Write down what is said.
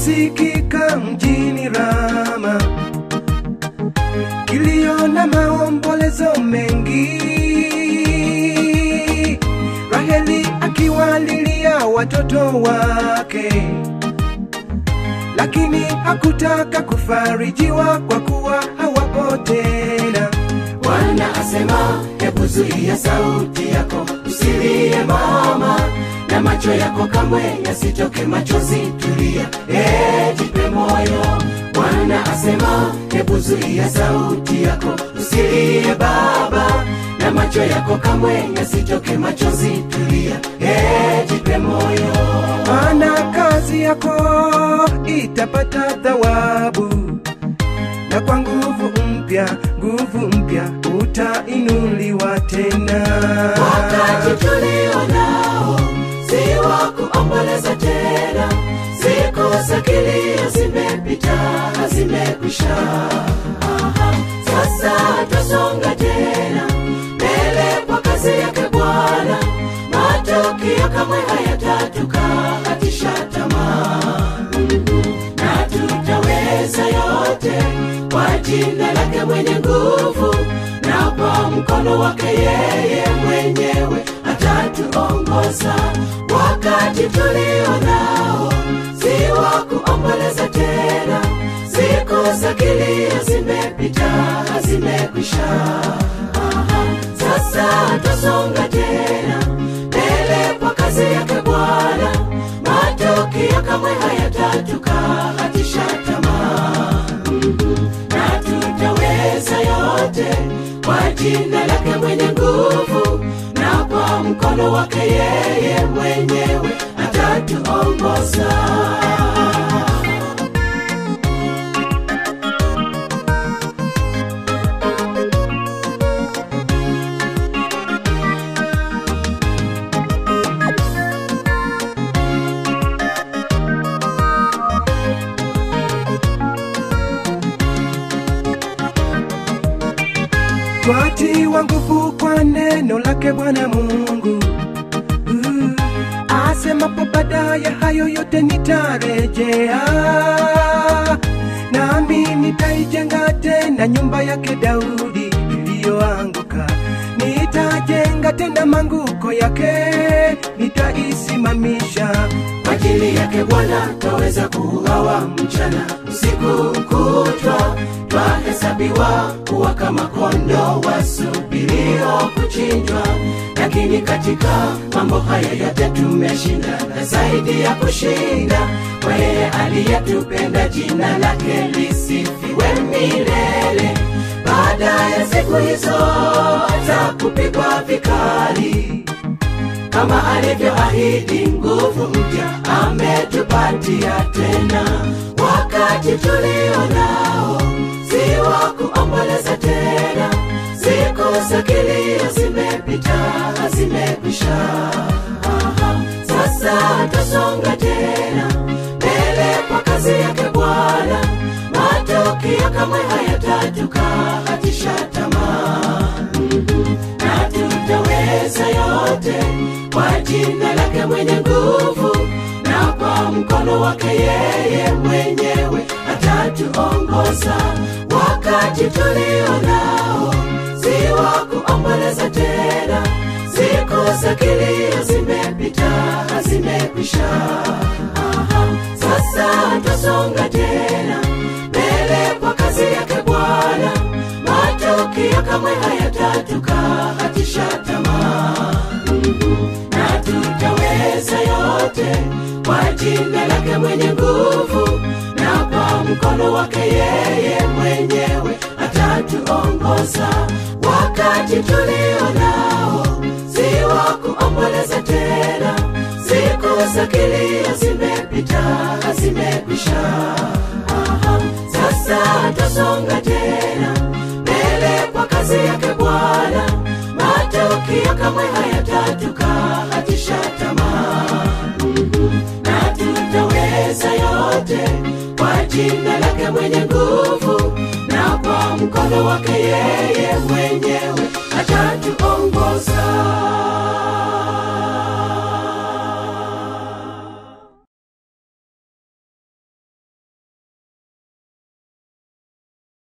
kilisikika mjini Rama, kilio na maombolezo mengi, Raheli akiwalilia watoto wake, lakini hakutaka kufarijiwa kwa kuwa hawapo tena. Bwana asema, hebu zuia sauti yako, usilie mama, na macho yako kamwe yasitoke machozi, tulia, jipe moyo. Bwana asema, hebu zuia sauti yako, usilie baba, na macho yako kamwe yasitoke machozi, tulia, jipe moyo. Maana kazi yako itapata thawabu, na kwa nguvu mpya utainuliwa tena. Wakati tulio nao si wa kuomboleza tena, siku za kilio zimepita, zimekwisha. Sasa tusonga tena mbele kwa kazi yake Bwana, matokeo kamwe hayatatukatisha tamaa, na tutaweza yote kwa jina lake mwenye nguvu, na kwa mkono wake yeye mwenyewe atatuongoza. Wakati tulio nao si wa kuomboleza tena, siku za kilio zimepita, zimekwisha. Sasa tusonga tena mbele kwa kazi yake Bwana, matokeo kamwe hayatatukatisha tamaa, na tutaweza yote kwa jina lake mwenye nguvu, na kwa mkono wake yeye mwenyewe atatuongoza. Twatiwa nguvu kwa neno lake Bwana Mungu, asemapo baadaye hayo yote nitarejea, nami nitaijenga tena nyumba yake Daudi iliyoanguka, nitajenga tena manguko yake, nitaisimamisha. Kwa ajili yake Bwana twaweza kuuawa mchana, usiku kutwa twahesabiwa kuwa kama kondoo wasubirio kuchinjwa. Lakini katika mambo haya yote tumeshinda, na zaidi ya kushinda, kwa yeye aliyetupenda, jina lake lisifiwe milele. Baada ya siku hizo za kupigwa vikali, kama alivyoahidi, nguvu mpya ametupatia tena. Wakati tulio nao si wa kuomboleza tena, siku za kilio zimepita, zimekwisha. Sasa tusonga tena mbele kwa kazi yake Bwana, matokeo kamwe hayatatukatisha tamaa, na tutaweza yote kwa jina lake mwenye nguvu, na kwa mkono wake yeye mwenyewe atatuongoza. Wakati tulio nao si wa kuomboleza tena, siku za kilio zimepita, zimekwisha. Sasa tusonga tena mbele kwa kazi yake Bwana, matokeo kamwe hayatatukatisha tamaa, na tutaweza yote kwa jina lake mwenye nguvu, na kwa mkono wake yeye mwenyewe atatuongoza. Wakati tulio nao si wa kuomboleza tena, siku za kilio zimepita, zimekwisha. Sasa tusonga tena mbele kwa kazi yake Bwana, matokeo kamwe hayatatukatisha tamaa, na tutaweza yote kwa jina lake mwenye nguvu, na kwa mkono wake yeye mwenyewe atatuongoza.